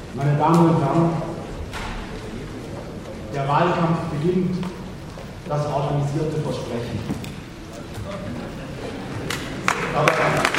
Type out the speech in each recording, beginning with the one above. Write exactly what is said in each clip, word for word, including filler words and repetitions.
Meine Damen und Herren, der Wahlkampf beginnt, das organisierte Versprechen. Dabei,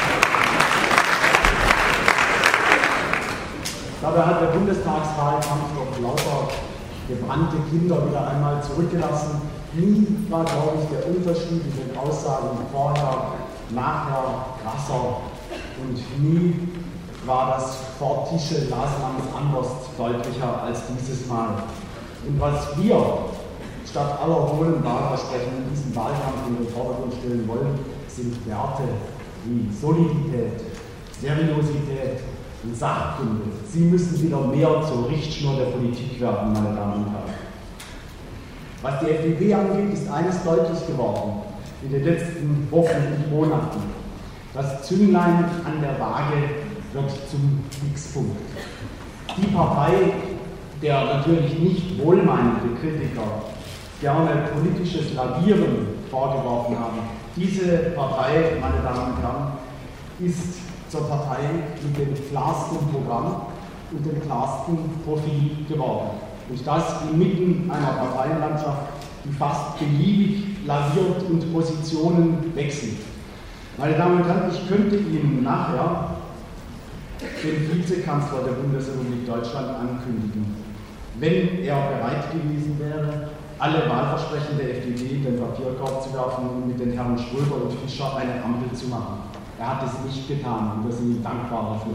dabei hat der Bundestagswahlkampf doch lauter gebrannte Kinder wieder einmal zurückgelassen. Nie war, glaube ich, der Unterschied in den Aussagen vorher, nachher krasser und nie war das Fortische Laslands anders deutlicher als dieses Mal. Und was wir statt aller hohlen Wahlversprechen in diesem Wahlkampf in den Vordergrund stellen wollen, sind Werte wie Solidität, Seriosität und Sachkunde. Sie müssen wieder mehr zur Richtschnur der Politik werden, meine Damen und Herren. Was die F D P angeht, ist eines deutlich geworden in den letzten Wochen und Monaten. Das Zünglein an der Waage wird zum Fixpunkt. Die Partei, der natürlich nicht wohlmeinende Kritiker gerne politisches Lavieren vorgeworfen haben, diese Partei, meine Damen und Herren, ist zur Partei mit dem klarsten Programm und dem klarsten Profil geworden. Und das inmitten einer Parteienlandschaft, die fast beliebig laviert und Positionen wechselt. Meine Damen und Herren, ich könnte Ihnen nachher den Vizekanzler der Bundesrepublik Deutschland ankündigen, wenn er bereit gewesen wäre, alle Wahlversprechen der F D P in den Papierkorb zu werfen und mit den Herren Schröder und Fischer eine Ampel zu machen. Er hat es nicht getan und wir sind ihm dankbar dafür.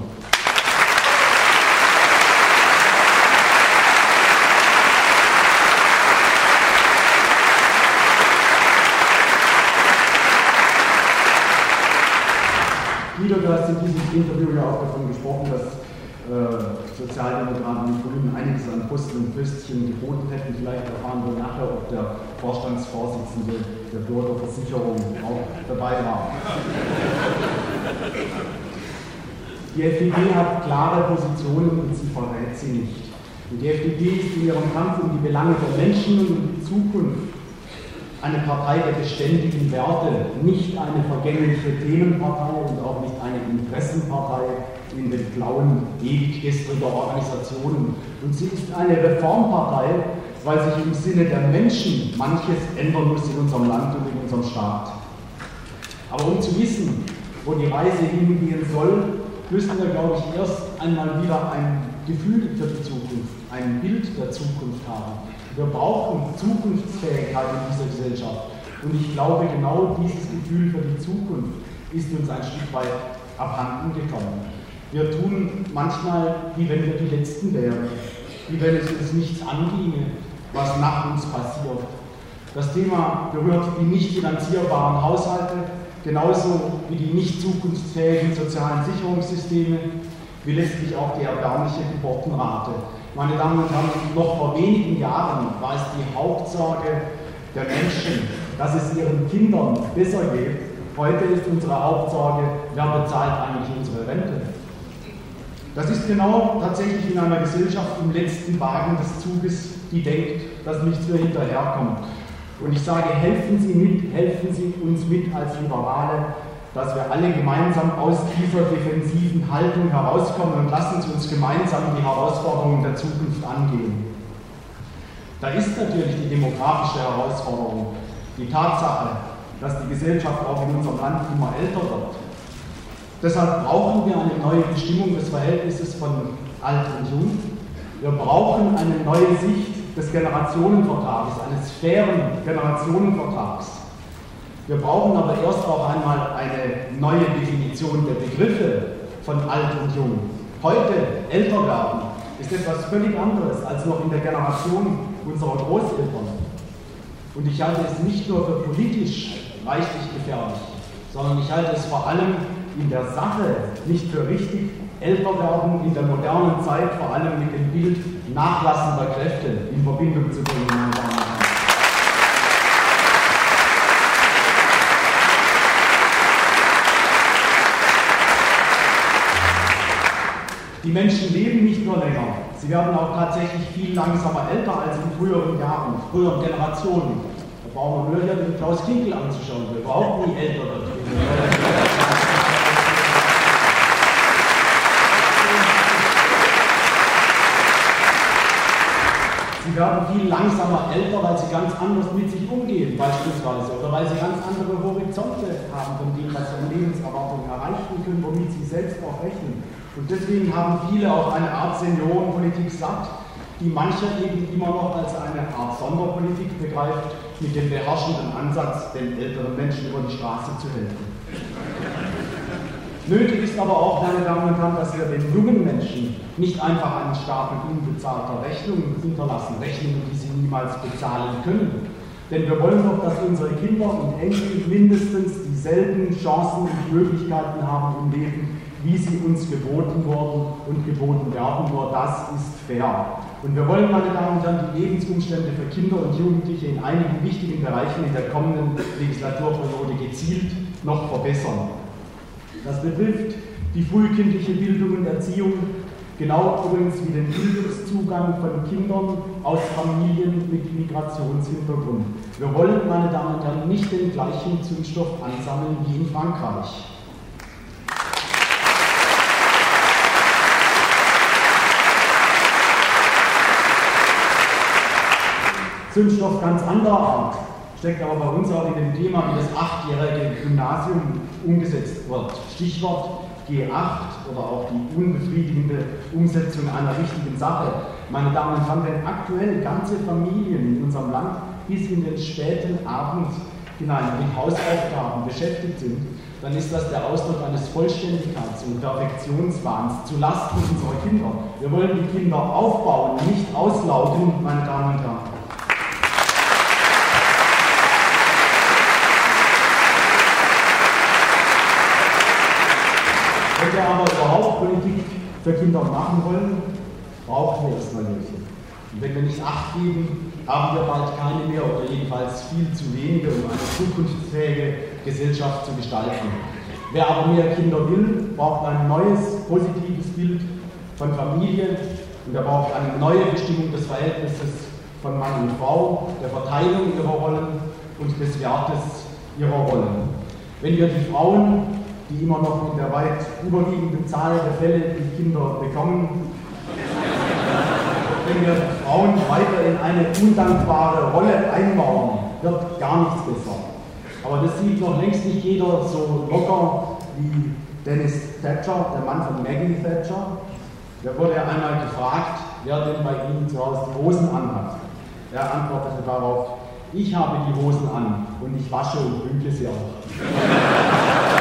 Guido, du hast in diesem Interview ja auch davon gesprochen, dass äh, Sozialdemokraten und Grünen einiges an Posten und Pöstchen geboten hätten. Vielleicht erfahren wir nachher, ob der Vorstandsvorsitzende der Bürgerversicherung auch dabei war. Die F D P hat klare Positionen und sie verrät sie nicht. Und die F D P ist in ihrem Kampf um die Belange der Menschen und um die Zukunft eine Partei der beständigen Werte, nicht eine vergängliche Themenpartei und auch nicht eine Interessenpartei in den Klauen ewig gestriger Organisationen. Und sie ist eine Reformpartei, weil sich im Sinne der Menschen manches ändern muss in unserem Land und in unserem Staat. Aber um zu wissen, wo die Reise hingehen soll, müssen wir, glaube ich, erst einmal wieder ein Gefühl für die Zukunft, ein Bild der Zukunft haben. Wir brauchen Zukunftsfähigkeit in dieser Gesellschaft. Und ich glaube, genau dieses Gefühl für die Zukunft ist uns ein Stück weit abhanden gekommen. Wir tun manchmal, wie wenn wir die Letzten wären, wie wenn es uns nichts anginge, was nach uns passiert. Das Thema berührt die nicht finanzierbaren Haushalte, genauso wie die nicht zukunftsfähigen sozialen Sicherungssysteme, wie letztlich auch die erbärmliche Geburtenrate. Meine Damen und Herren, noch vor wenigen Jahren war es die Hauptsorge der Menschen, dass es ihren Kindern besser geht. Heute ist unsere Hauptsorge, wer bezahlt eigentlich unsere Rente? Das ist genau tatsächlich in einer Gesellschaft im letzten Wagen des Zuges, die denkt, dass nichts mehr hinterherkommt. Und ich sage, helfen Sie mit, helfen Sie uns mit als Liberale, dass wir alle gemeinsam aus dieser defensiven Haltung herauskommen und lassen Sie uns gemeinsam die Herausforderungen der Zukunft angehen. Da ist natürlich die demografische Herausforderung, die Tatsache, dass die Gesellschaft auch in unserem Land immer älter wird. Deshalb brauchen wir eine neue Bestimmung des Verhältnisses von Alt und Jung. Wir brauchen eine neue Sicht des Generationenvertrages, eines fairen Generationenvertrags. Wir brauchen aber erst auch einmal eine neue Definition der Begriffe von Alt und Jung. Heute älter werden ist etwas völlig anderes als noch in der Generation unserer Großeltern. Und ich halte es nicht nur für politisch reichlich gefährlich, sondern ich halte es vor allem in der Sache nicht für richtig, älter werden in der modernen Zeit vor allem mit dem Bild nachlassender Kräfte in Verbindung zu bringen, meine Damen und Herren. Die Menschen leben nicht nur länger, sie werden auch tatsächlich viel langsamer älter als in früheren Jahren, früheren Generationen. Da brauchen wir nur hier den Klaus Kinkel anzuschauen, der überhaupt nie älter wird. Sie werden viel langsamer älter, weil sie ganz anders mit sich umgehen, beispielsweise, oder weil sie ganz andere Horizonte haben von dem, was sie an Lebenserwartung erreichen können, womit sie selbst auch rechnen. Und deswegen haben viele auch eine Art Seniorenpolitik satt, die mancher eben immer noch als eine Art Sonderpolitik begreift, mit dem beherrschenden Ansatz, den älteren Menschen über die Straße zu helfen. Nötig ist aber auch, meine Damen und Herren, dass wir den jungen Menschen nicht einfach einen Stapel unbezahlter Rechnungen hinterlassen, Rechnungen, die sie niemals bezahlen können. Denn wir wollen doch, dass unsere Kinder und Enkel mindestens dieselben Chancen und Möglichkeiten haben im Leben, wie sie uns geboten wurden und geboten werden. Nur das ist fair. Und wir wollen, meine Damen und Herren, die Lebensumstände für Kinder und Jugendliche in einigen wichtigen Bereichen in der kommenden Legislaturperiode gezielt noch verbessern. Das betrifft die frühkindliche Bildung und Erziehung, genau übrigens wie den Bildungszugang von Kindern aus Familien mit Migrationshintergrund. Wir wollen, meine Damen und Herren, nicht den gleichen Zündstoff ansammeln wie in Frankreich. Zündstoff ganz anderer Art steckt aber bei uns auch in dem Thema, wie das achtjährige Gymnasium umgesetzt wird. Stichwort G acht oder auch die unbefriedigende Umsetzung einer wichtigen Sache. Meine Damen und Herren, wenn aktuell ganze Familien in unserem Land bis in den späten Abend hinein mit Hausaufgaben beschäftigt sind, dann ist das der Ausdruck eines Vollständigkeits- und Perfektionswahns zu Lasten unserer Kinder. Wir wollen die Kinder aufbauen, nicht auslaugen, meine Damen und Herren. Wenn wir aber überhaupt Politik für Kinder machen wollen, brauchen wir erstmal welche. Und wenn wir nicht Acht geben, haben wir bald keine mehr oder jedenfalls viel zu wenige, um eine zukunftsfähige Gesellschaft zu gestalten. Wer aber mehr Kinder will, braucht ein neues, positives Bild von Familie und er braucht eine neue Bestimmung des Verhältnisses von Mann und Frau, der Verteilung ihrer Rollen und des Wertes ihrer Rollen. Wenn wir die Frauen, die immer noch in der weit überwiegenden Zahl der Fälle die Kinder bekommen, wenn wir Frauen weiter in eine undankbare Rolle einbauen, wird gar nichts besser. Aber das sieht noch längst nicht jeder so locker wie Dennis Thatcher, der Mann von Maggie Thatcher. Da wurde er einmal gefragt, wer denn bei ihm zu Hause die Hosen anhat. Er antwortete darauf: Ich habe die Hosen an und ich wasche und bügle sie auch.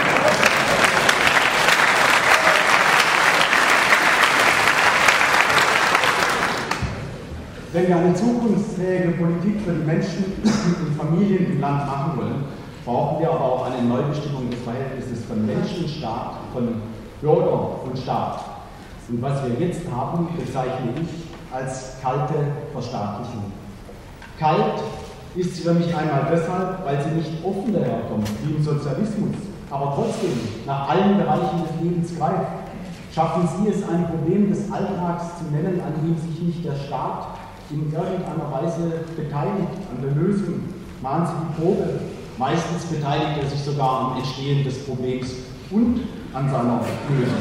Wenn wir eine zukunftsfähige Politik für die Menschen und Familien im Land machen wollen, brauchen wir aber auch eine Neubestimmung des Verhältnisses von Mensch und Staat, von Bürger und Staat. Und was wir jetzt haben, bezeichne ich als kalte Verstaatlichung. Kalt ist sie für mich einmal deshalb, weil sie nicht offen daherkommt, wie im Sozialismus, aber trotzdem nach allen Bereichen des Lebens greift. Schaffen Sie es, ein Problem des Alltags zu nennen, an dem sich nicht der Staat in irgendeiner Weise beteiligt an der Lösung. Machen Sie die Probe. Meistens beteiligt er sich sogar am Entstehen des Problems und an seiner Lösung.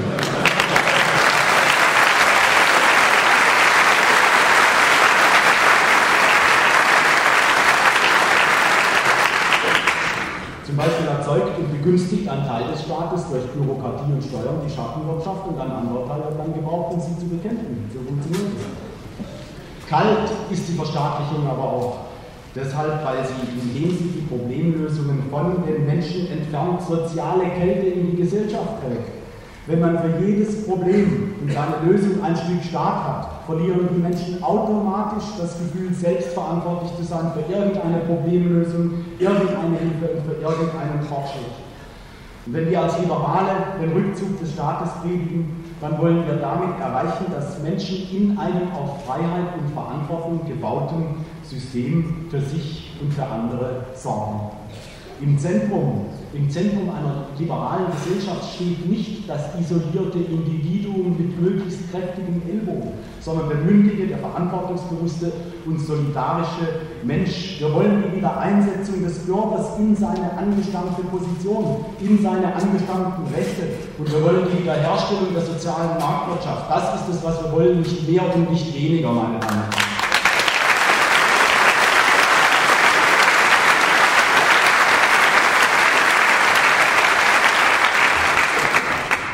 Zum Beispiel erzeugt und begünstigt ein Teil des Staates durch Bürokratie und Steuern die Schattenwirtschaft und ein anderer Teil wird dann gebraucht, um sie zu bekämpfen. So funktioniert es. Kalt ist die Verstaatlichung aber auch deshalb, weil sie, indem sie die Problemlösungen von den Menschen entfernt, soziale Kälte in die Gesellschaft trägt. Wenn man für jedes Problem und seine Lösung ein Stück Staat hat, verlieren die Menschen automatisch das Gefühl, selbstverantwortlich zu sein für irgendeine Problemlösung, irgendeine Hilfe und für irgendeinen Fortschritt. Und wenn wir als Liberale den Rückzug des Staates predigen, dann wollen wir damit erreichen, dass Menschen in einem auf Freiheit und Verantwortung gebauten System für sich und für andere sorgen. Im Zentrum, im Zentrum einer liberalen Gesellschaft steht nicht das isolierte Individuum mit möglichst kräftigem Ellbogen, sondern der mündige, der verantwortungsbewusste und solidarische Mensch. Wir wollen die Wiedereinsetzung des Bürgers in seine angestammte Position, in seine angestammten Rechte. Und wir wollen die Wiederherstellung der sozialen Marktwirtschaft. Das ist es, was wir wollen, nicht mehr und nicht weniger, meine Damen und Herren.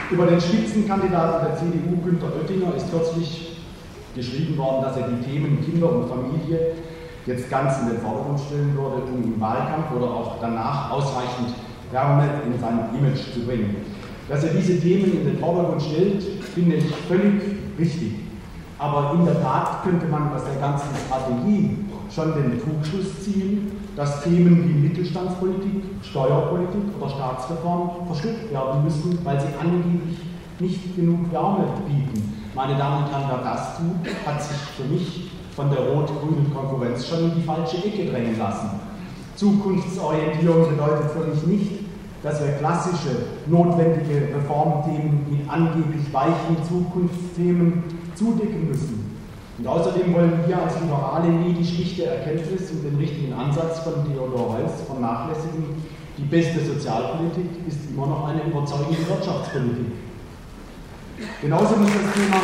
Über den Spitzenkandidaten der C D U, Günther Oettinger, ist kürzlich geschrieben worden, dass er die Themen Kinder und Familie jetzt ganz in den Vordergrund stellen würde, um im Wahlkampf oder auch danach ausreichend Wärme in sein Image zu bringen. Dass er diese Themen in den Vordergrund stellt, finde ich völlig richtig. Aber in der Tat könnte man aus der ganzen Strategie schon den Trugschluss ziehen, dass Themen wie Mittelstandspolitik, Steuerpolitik oder Staatsreform verschluckt werden müssen, weil sie angeblich nicht genug Wärme bieten. Meine Damen und Herren, wer das tut, hat sich für mich von der rot-grünen Konkurrenz schon in die falsche Ecke drängen lassen. Zukunftsorientierung bedeutet für mich nicht, dass wir klassische, notwendige Reformthemen mit angeblich weichen Zukunftsthemen zudecken müssen. Und außerdem wollen wir als Liberale nie die schlichte Erkenntnis und den richtigen Ansatz von Theodor Heuss vernachlässigen. Die beste Sozialpolitik ist immer noch eine überzeugende Wirtschaftspolitik. Genauso muss das Thema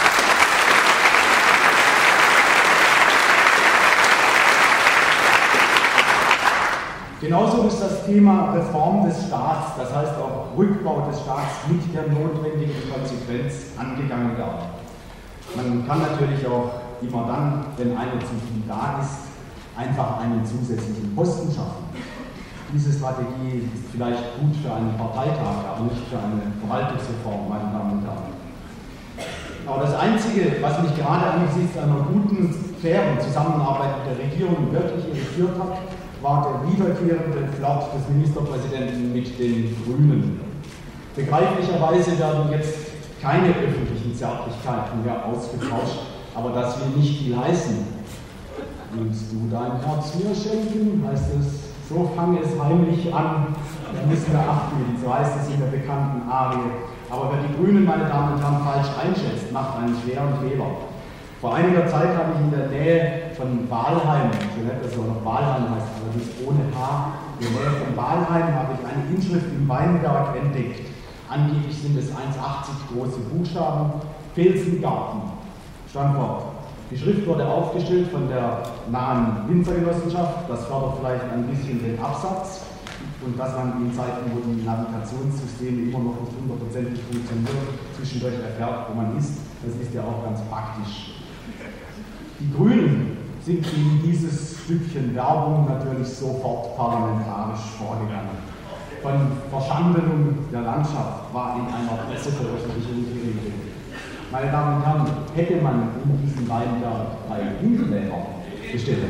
Genauso ist das Thema Reform des Staats, das heißt auch Rückbau des Staats mit der notwendigen Konsequenz angegangen werden. Man kann natürlich auch immer dann, wenn einer zu viel da ist, einfach einen zusätzlichen Posten schaffen. Diese Strategie ist vielleicht gut für einen Parteitag, aber nicht für eine Verwaltungsreform, meine Damen und Herren. Aber das Einzige, was mich gerade angesichts einer guten, fairen Zusammenarbeit mit der Regierung wirklich irritiert hat, war der wiederkehrende Flirt des Ministerpräsidenten mit den Grünen. Begreiflicherweise werden jetzt keine öffentlichen Zärtlichkeiten mehr ausgetauscht, aber das will nicht viel heißen. Willst du dein Herz mir schenken, heißt es, so fange es heimlich an, da müssen wir acht geben, so heißt es in der bekannten Arie. Aber wer die Grünen, meine Damen und Herren, falsch einschätzt, macht einen schweren Fehler. Vor einiger Zeit habe ich in der Nähe von Walheim, so nett das auch noch Walheim heißt, allerdings ohne H, in der Nähe von Walheim habe ich eine Inschrift im Weinberg entdeckt. Angeblich sind es eins Komma achtzig große Buchstaben, Felsengarten, Standort. Die Schrift wurde aufgestellt von der nahen Winzergenossenschaft, das fördert vielleicht ein bisschen den Absatz und dass man in Zeiten, wo die Navigationssysteme immer noch nicht hundertprozentig funktionieren, zwischendurch erfährt, wo man ist, das ist ja auch ganz praktisch. Die Grünen sind gegen dieses Stückchen Werbung natürlich sofort parlamentarisch vorgegangen. Von Verschandelung der Landschaft war in einer Presseveröffentlichung die Rede. Meine Damen und Herren, hätte man in diesem Weinberg bei Hinterländern bestellt.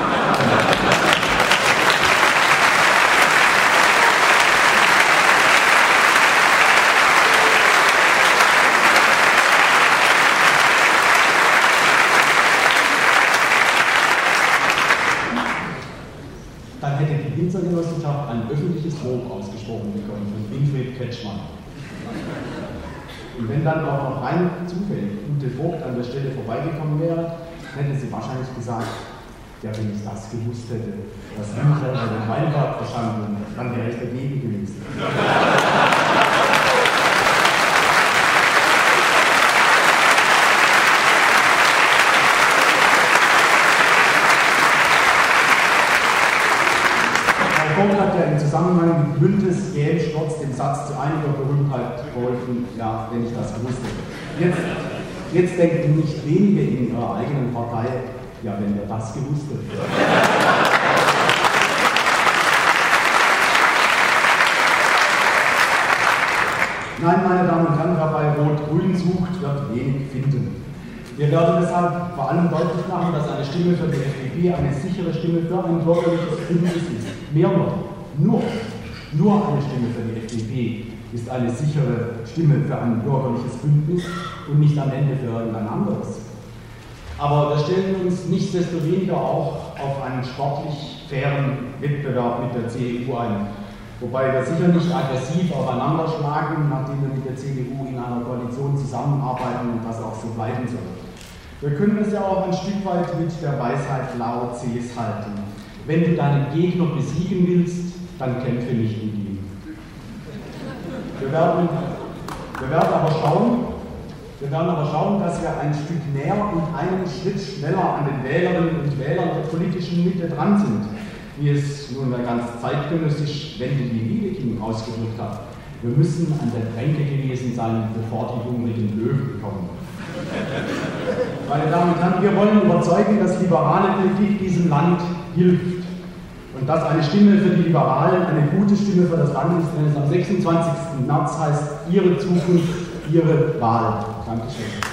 Dann hätte die Winzergenossenschaft ein öffentliches Lob ausgesprochen bekommen von Winfried Kretschmann. Und wenn dann auch noch rein zufällig Ute Vogt an der Stelle vorbeigekommen wäre, hätte sie wahrscheinlich gesagt, ja, wenn ich das gewusst hätte, dass Winzer über den Weinberg verschandeln, dann wäre ich dagegen gewesen. Vogt hat ja im Zusammenhang mit Bündnis Gäm Sturz den Satz zu einiger Berühmtheit geholfen, ja, wenn ich das gewusst hätte. Jetzt, jetzt denken nicht wenige in ihrer eigenen Partei, ja, wenn wir das gewusst hätten. Nein, meine Damen und Herren, wer bei Rot-Grün sucht, wird wenig finden. Wir werden deshalb vor allem deutlich machen, dass eine Stimme für die F D P eine sichere Stimme für ein bürgerliches Bündnis ist. Mehr noch, nur, nur eine Stimme für die F D P ist eine sichere Stimme für ein bürgerliches Bündnis und nicht am Ende für irgendein anderes. Aber wir stellen uns nichtsdestoweniger auch auf einen sportlich fairen Wettbewerb mit der C D U ein. Wobei wir sicher nicht aggressiv aufeinander schlagen, nachdem wir mit der C D U in einer Koalition zusammenarbeiten und das auch so bleiben soll. Wir können es ja auch ein Stück weit mit der Weisheit Lao Tses halten. Wenn du deinen Gegner besiegen willst, dann kämpfe nicht mit ihm. Wir werden, wir werden aber schauen, wir werden aber schauen, dass wir ein Stück näher und einen Schritt schneller an den Wählerinnen und Wählern der politischen Mitte dran sind, wie es nun ganz zeitgenössisch Wendelin Wiedeking ausgedrückt hat. Wir müssen an der Tränke gewesen sein, bevor die hungrigen Löwen kommen. Meine Damen und Herren, wir wollen überzeugen, dass liberale Politik diesem Land hilft. Und dass eine Stimme für die Liberalen eine gute Stimme für das Land ist, wenn es am sechsundzwanzigsten März heißt, Ihre Zukunft, Ihre Wahl. Dankeschön.